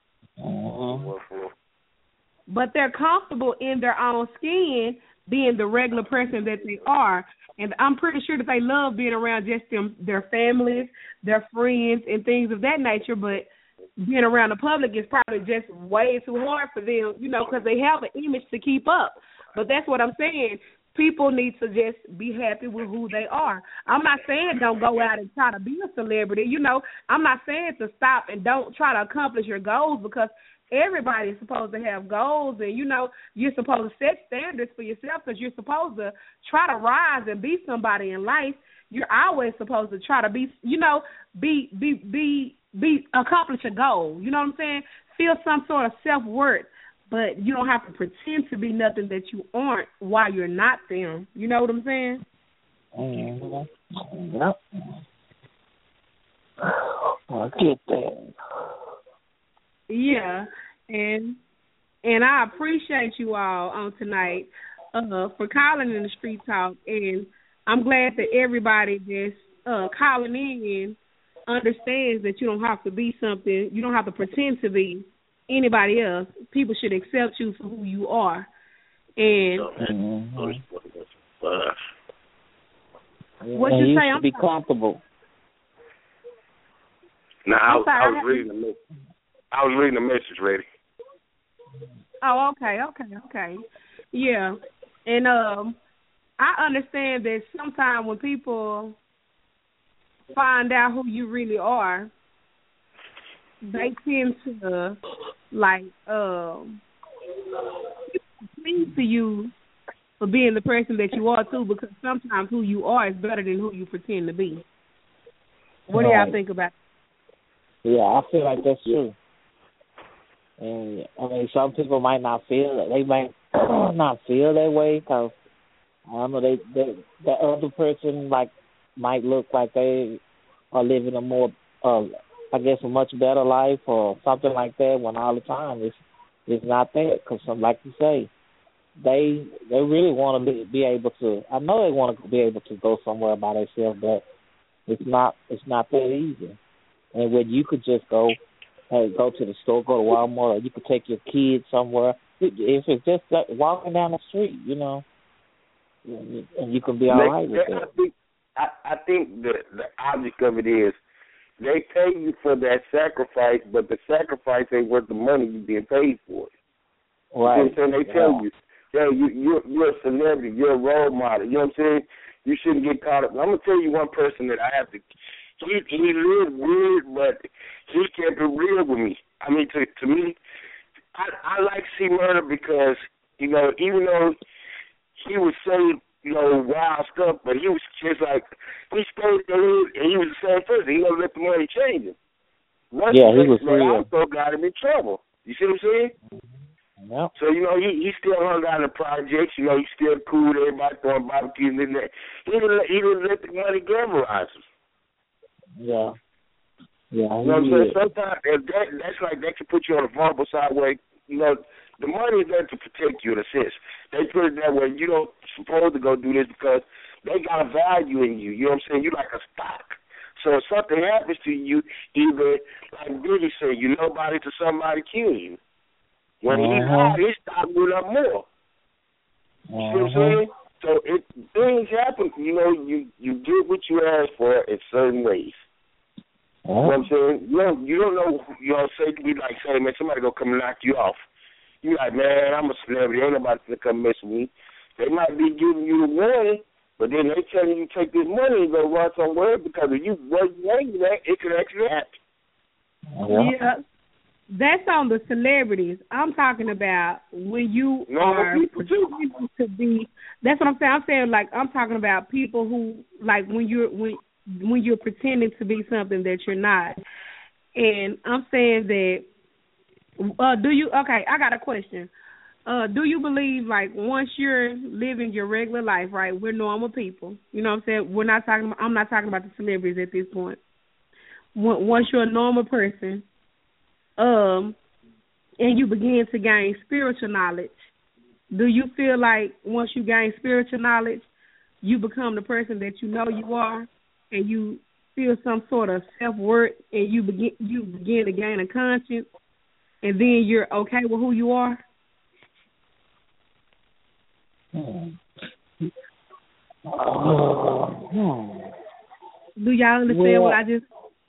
But they're comfortable in their own skin being the regular person that they are. And I'm pretty sure that they love being around just their families, their friends, and things of that nature. But being around the public is probably just way too hard for them, you know, because they have an image to keep up. But that's what I'm saying. People need to just be happy with who they are. I'm not saying don't go out and try to be a celebrity. You know, I'm not saying to stop and don't try to accomplish your goals, because everybody is supposed to have goals, and, you know, you're supposed to set standards for yourself, because you're supposed to try to rise and be somebody in life. You're always supposed to try to be, you know, accomplish a goal. You know what I'm saying? Feel some sort of self-worth, but you don't have to pretend to be nothing that you aren't while you're not them. You know what I'm saying? Yep. I get that. Yeah, and I appreciate you all on tonight for calling in the Street Talk, and I'm glad that everybody that's calling in understands that you don't have to be something, you don't have to pretend to be anybody else. People should accept you for who you are. And what you say? I'm be comfortable. No, I was reading the message. I was reading the message, ready. Oh, okay. Yeah, and I understand that sometimes when people find out who you really are, they tend to cling to you for being the person that you are too, because sometimes who you are is better than who you pretend to be. What do y'all think about that? Yeah, I feel like that's true. And I mean, some people might not feel it. They might not feel that way because I don't know. The other person might look like they are living a more, I guess, a much better life or something like that. When all the time it's not that, because like you say, they really want to be able to. I know they want to be able to go somewhere by themselves, but it's not that easy. And when you could just go to the store, go to Walmart, or you could take your kids somewhere. If it's just walking down the street, you know, and you can be all right with it. I think the object of it is they pay you for that sacrifice, but the sacrifice ain't worth the money you're being paid for. Right. You know what I'm saying? They tell you, yeah, you're a celebrity, you're a role model. You know what I'm saying? You shouldn't get caught up. I'm gonna tell you one person that I have to. He lived weird, but he kept it real with me. I mean, to me, I like C Murder because, you know, even though he would say, you know, wild stuff, but he was just like, he stayed there and he was the same person. He never let the money change him. He was real. Also got him in trouble. You see what I'm saying? Yep. So, you know, he still hung out in the projects. You know, he still cool with everybody throwing barbecues and that. He didn't let the money glamorize him. Yeah. You know what I'm saying? Sometimes that's like that can put you on a vulnerable side where, you know, the money is there to protect you in a sense. They put it that way. You don't supposed to go do this because they got a value in you. You know what I'm saying? You're like a stock. So if something happens to you, either, like Biggie said, you nobody to somebody kill you. When he died, his stock went up more. You see what I'm saying? So things happen, you know, you get what you ask for in certain ways. You know what I'm saying? You don't know, you know, say to me like, say, man, somebody gonna come and knock you off. You like, man, I'm a celebrity, ain't nobody gonna come mess with me. They might be giving you the warning, but then they telling you take this money and go run somewhere because if you wasn't angry that, it could actually happen. Yeah. That's on the celebrities. I'm talking about when you are pretending to be. That's what I'm saying. I'm saying like I'm talking about people who like when you're pretending to be something that you're not. And I'm saying that. Do you? Okay, I got a question. Do you believe like once you're living your regular life, right? We're normal people. You know what I'm saying? We're not talking. I'm not talking about the celebrities at this point. Once you're a normal person. And you begin to gain spiritual knowledge, do you feel like once you gain spiritual knowledge, you become the person that you know you are, and you feel some sort of self-worth, and you begin to gain a conscience, and then you're okay with who you are? Do y'all understand what I just?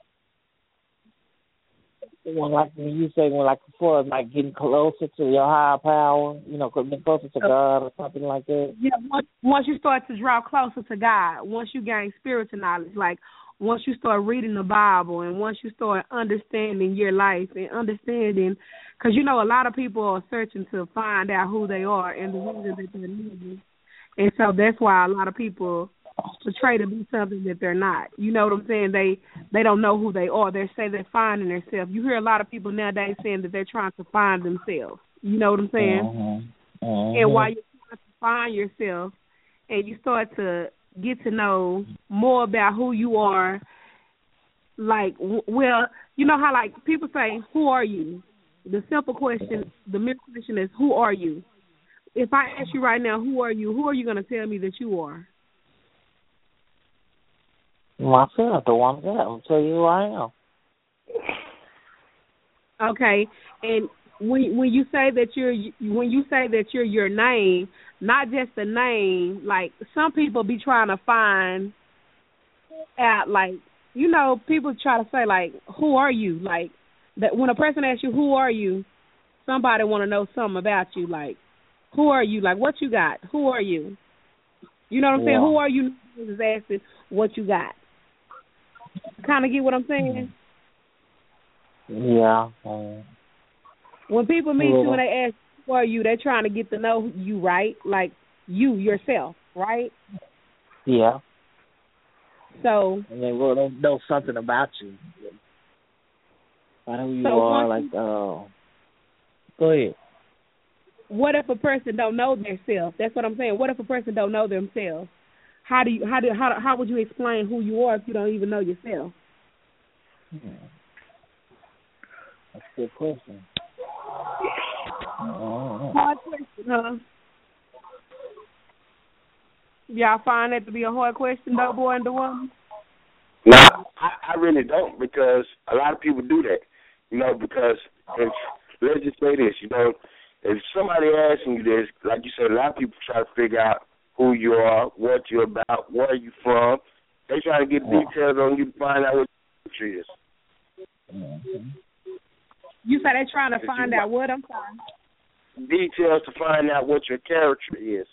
Like when you say, like before, like getting closer to your higher power, you know, getting closer to God or something like that. Yeah, once you start to draw closer to God, once you gain spiritual knowledge, like once you start reading the Bible and once you start understanding your life and understanding, because you know a lot of people are searching to find out who they are and the reason that they're living, and so that's why a lot of people portray to be something that they're not. You know what I'm saying? They don't know who they are. They say they're finding themselves. You hear a lot of people nowadays saying that they're trying to find themselves. You know what I'm saying? And while you're trying to find yourself and you start to get to know more about who you are, like, well, you know how like people say, who are you? The simple question, the middle question is, who are you? If I ask you right now, who are you going to tell me that you are? Myself, the one that I'll tell you who I am. Okay, and when you say that you're your name, not just the name. Like some people be trying to find out, like you know, people try to say like, who are you? Like that when a person asks you who are you, somebody want to know something about you. Like who are you? Like what you got? Who are you? You know what I'm saying? Who are you? Is asking what you got. Kind of get what I'm saying? Yeah. When people meet you and they ask who are you, they're trying to get to know you, right? Like you yourself, right? Yeah. So. And they will know something about you. About who you are. Like, go ahead. What if a person don't know themselves? That's what I'm saying. What if a person don't know themselves? How would you explain who you are if you don't even know yourself? That's a good question. Hard question, huh? Y'all find that to be a hard question, though, boy and the woman? No, I really don't, because a lot of people do that. You know, because let's just say this, you know, if somebody asking you this, like you said, a lot of people try to figure out who you are, what you're about, where you from. They try to get details on you to find out what your future is. You say they're trying to find out what? I'm sorry. Details to find out what your character is.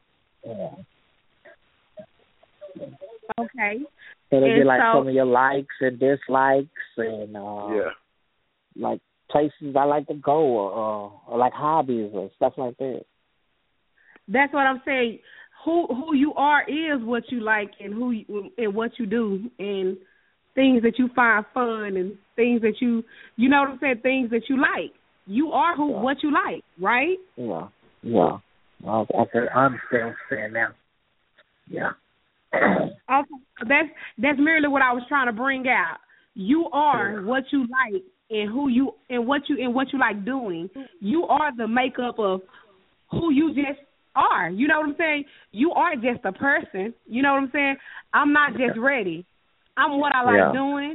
Okay. So they get like some of your likes and dislikes and like places I like to go or like hobbies or stuff like that. That's what I'm saying. Who you are is what you like and and what you do and things that you find fun and things that you know what I'm saying, things that you like. You are what you like, right? Yeah. Yeah. Okay, I understand now. Yeah. Okay, that's merely what I was trying to bring out. You are what you like and what you like doing. You are the makeup of who you just are. You know what I'm saying? You aren't just a person. You know what I'm saying? I'm not just ready. I'm what I like doing.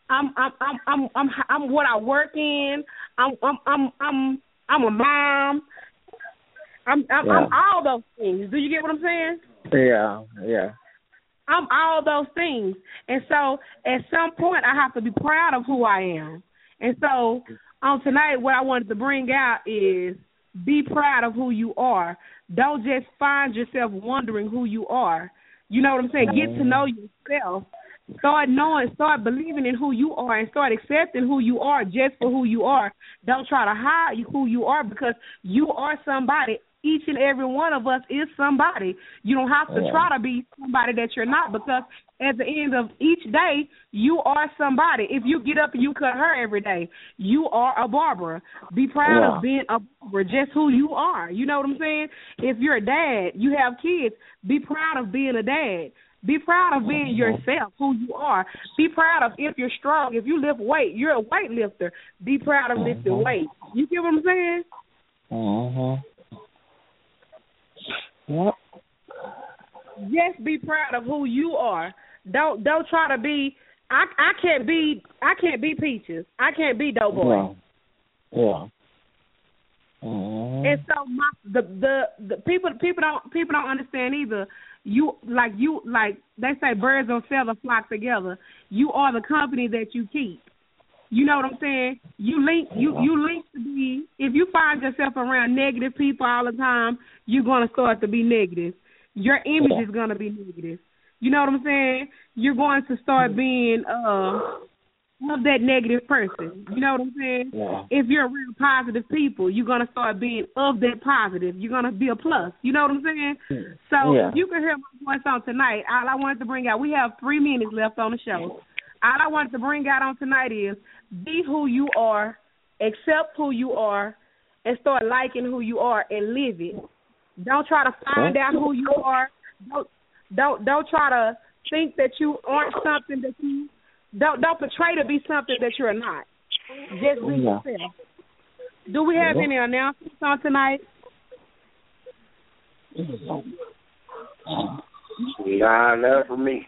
I'm what I work in. I'm a mom. I'm all those things. Do you get what I'm saying? Yeah. I'm all those things. And so at some point I have to be proud of who I am. And so tonight what I wanted to bring out is be proud of who you are. Don't just find yourself wondering who you are. You know what I'm saying? Get to know yourself. Start knowing, start believing in who you are, and start accepting who you are just for who you are. Don't try to hide who you are, because you are somebody. Each and every one of us is somebody. You don't have to try to be somebody that you're not, because at the end of each day, you are somebody. If you get up and you cut hair every day, you are a barber. Be proud of being a barber, just who you are. You know what I'm saying? If you're a dad, you have kids, be proud of being a dad. Be proud of being yourself, who you are. Be proud of if you're strong. If you lift weight, you're a weightlifter. Be proud of lifting weight. You get what I'm saying? Yep. Just be proud of who you are. Don't try to be. I can't be Peaches. I can't be Doughboy. Yeah. And so the people don't understand either. You like they say birds don't feather flock together. You are the company that you keep. You know what I'm saying? You link to be. If you find yourself around negative people all the time, you're gonna start to be negative. Your image is gonna be negative. You know what I'm saying? You're going to start being of that negative person. You know what I'm saying? Yeah. If you're around positive people, you're going to start being of that positive. You're going to be a plus. You know what I'm saying? So if you can hear my voice on tonight, all I wanted to bring out, we have 3 minutes left on the show. All I wanted to bring out on tonight is be who you are, accept who you are, and start liking who you are and live it. Don't try to find out who you are. Don't try to think that you aren't something that you don't portray to be something that you're not. Just be yourself. Do we have any announcements on tonight? Nah, not for me.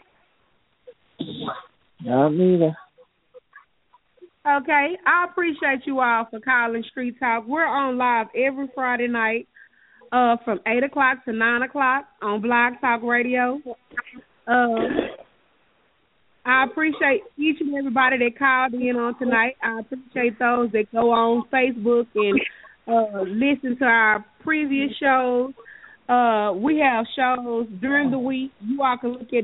Not neither. Okay, I appreciate you all for calling Street Talk. We're on live every Friday night from 8 o'clock to 9 o'clock on Blog Talk Radio. I appreciate each and everybody that called in on tonight. I appreciate those that go on Facebook and listen to our previous shows. We have shows during the week. You all can look at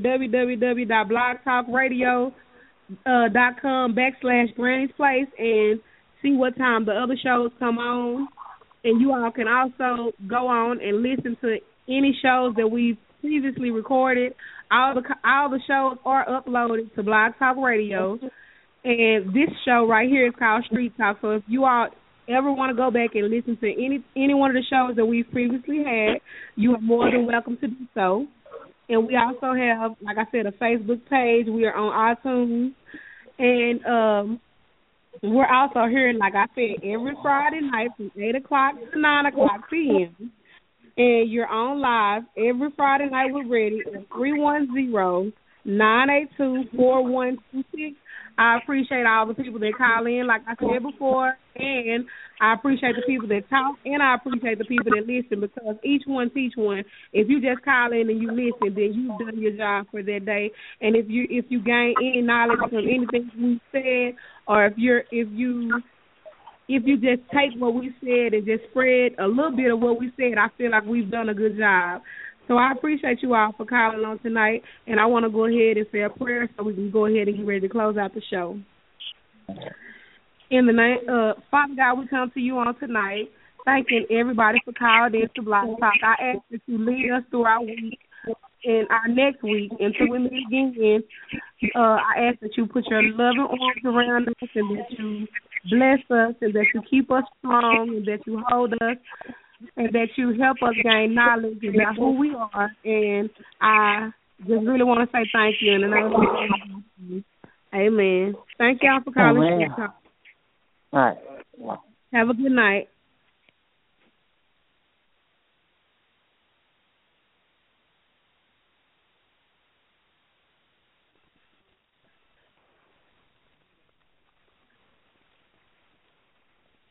www.blogtalkradio.com/Granny's Place and see what time the other shows come on. And you all can also go on and listen to any shows that we've previously recorded. All the shows are uploaded to Blog Talk Radio, and this show right here is called Street Talk. So if you all ever want to go back and listen to any one of the shows that we've previously had, you are more than welcome to do so. And we also have, like I said, a Facebook page. We are on iTunes, and we're also here, like I said, every Friday night from 8 o'clock to 9 o'clock p.m. And you're on live every Friday night with Ready at 310-982-4126. I appreciate all the people that call in, like I said before, and I appreciate the people that talk, and I appreciate the people that listen, because each one teach one. If you just call in and you listen, then you've done your job for that day. And if you gain any knowledge from anything we said, or if you just take what we said and just spread a little bit of what we said, I feel like we've done a good job. So I appreciate you all for calling on tonight, and I want to go ahead and say a prayer so we can go ahead and get ready to close out the show. In the name, Father God, we come to you on tonight, thanking everybody for calling in to Blog Talk. I ask that you lead us through our week and our next week until we meet again. I ask that you put your loving arms around us, and that you bless us, and that you keep us strong, and that you hold us, and that you help us gain knowledge about who we are. And I just really want to say thank you in the name of Jesus. Amen. Thank y'all for calling. All right. Have a good night.